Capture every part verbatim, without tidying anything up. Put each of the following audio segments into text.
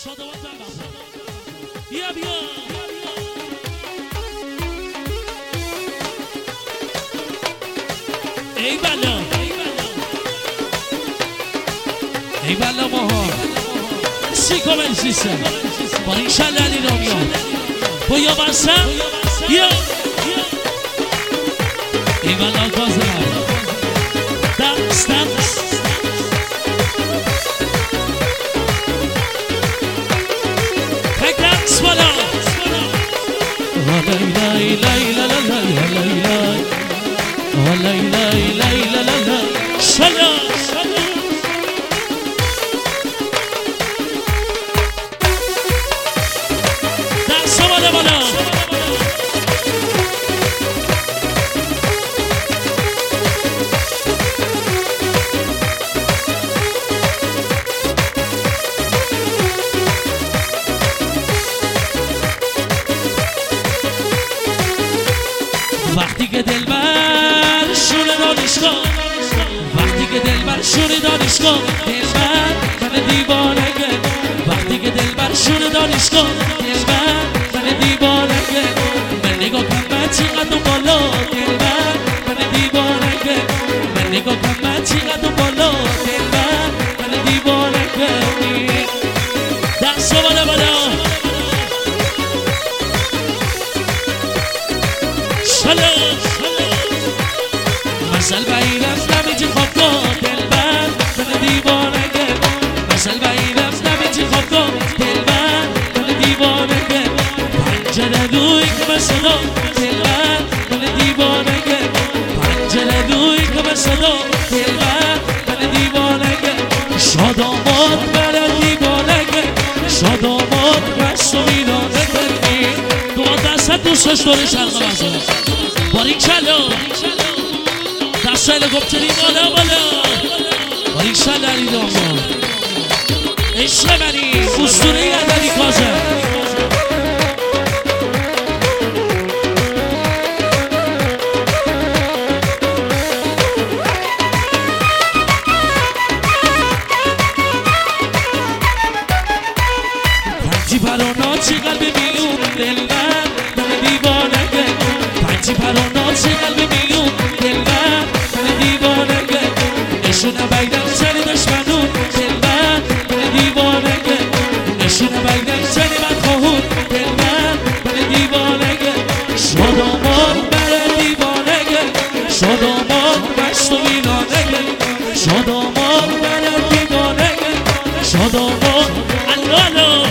شادوان بابا بیا بیا ای بلا ای بلا ماها سیکو بنسیسه با این شل علی رامیان بویا بسم بیا ای بلا کازم دنس دنس تک دنس بالا لای لای لای لای لای لای لای لای لای لای لای شلا دنس بالا بالا وقتی که دلبر شور دانشگاه وقتی که دلبر شور دانشگاه دلبر من دیوانه کرد وقتی که دلبر شور دانشگاه دلبر من دیوانه کرد من نگاه کن من چقدر بالا دلبر من دیوانه کرد من نگاه کن من چقدر بالا دلبر من دیوانه کرد دست بالا بالا شلو مثل بعیرم نمیجی خوابگاه دلبر من دیوانه کرد مثل بعیرم نمیجی خوابگاه دلبر من دیوانه کرد پنجره روی که به صدا دلبر من دیوانه کرد پنجره روی که به صدا دلبر من دیوانه کرد شاد آماد برای دیوانه کرد شاد آماد مست و ویرانه کردی دو دست دوستش داره شرق مزه باریک شلو دست هلیکوپتری بالا بالا باریک شلو علی داما عشق منی اسطوره علی کاظم پنجی پرانا چی قلب میون دلبر من دیوانه کرد پنجی پرانا چی قلب میون دلبر من دیوانه کرد نشونه بیدم سری دشمنون دلبر من دیوانه کرد نشونه بیدم سری بدخواهون دلبر من دیوانه کرد شاد آماد برای دیوانه کرد شاد آماد مست و ویرانه کرد شاد آماد برای دیوانه کرد شاد آماد الالو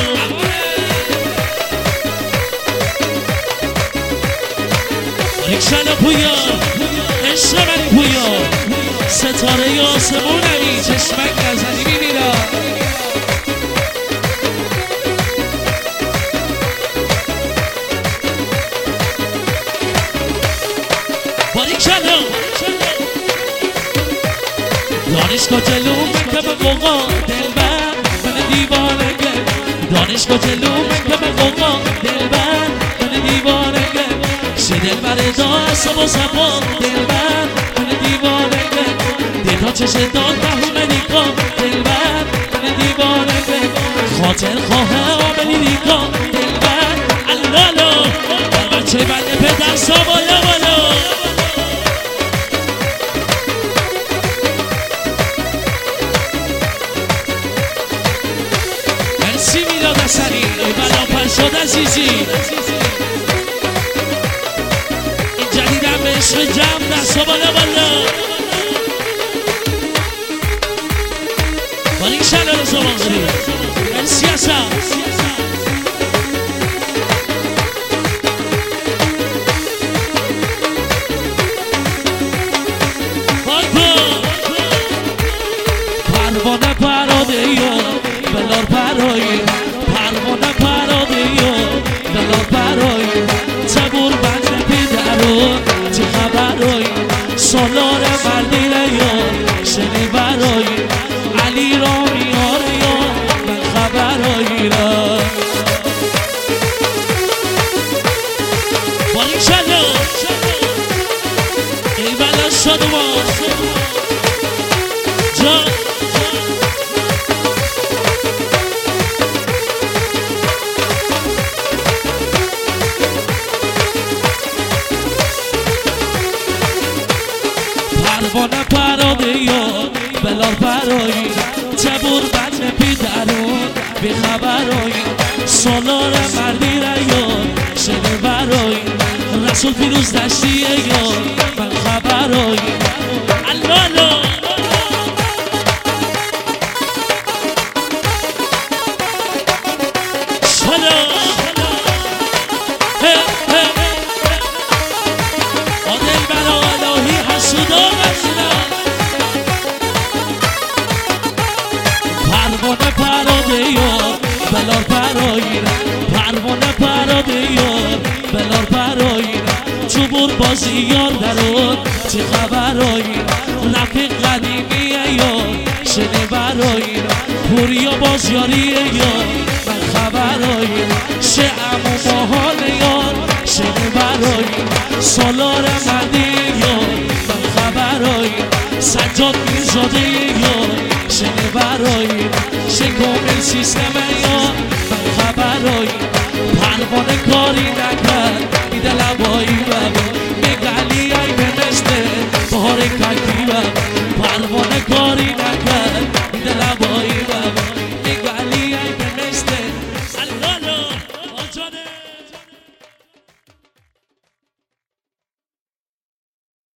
یک شلو پویا عشق منی پویا ستاره آسمونمی چشمک نزنی میمیرا باریک شلو دانشگاه جلو مکتب قوقا دلبر من دیوانه کرد دانشگاه جلو مکتب قوقا دلبر من دیوانه کرد شه دلبر دا صبح و صبح دلبر من دیوانه کرد دیتا چشه داد بهونه نیکا دلبر من دیوانه کرد خاطر خواه آملی نیکا دلبر اللالو در بچه بنده پدر سا بالا بالا مرسی میلاد حسنی ای بلا پنشاد عزیزی عشق جمع دستا بالا بالا باریک شلو رو زمان داری مرسی هستم پروانه پراده یا بلار پرایی پروانه پراده یا بلار پرایی تبور بند پیدرون چه خبرایی سالار مردی یا شنی برایی علی را میاره یا من خبرایی را باریک شلو ای بلا شادوان جان پروانه پراده یار بلال برایی جبور بچه پیدرون بی خبرایی سالار مردی را یار شده برایی رسول پیروز دشتیه یار من خبرایی اللالا سلام آدل برا الهی حسودا مجنم پروانه پراده یار بلال برایی پروانه پراده یار بلال برایی چوبور بازی یار درون چه خبرایی رفیق قدیمی یار شده برایی پوریا باز یاریه یار من خبرایی شه امو ماحال یار شده برایی سالار مردی یار من خبرایی سجاد میزاده یار شده برایی شه کامل سیستم یار من خبرایی پروانه کاری نکرد میده لب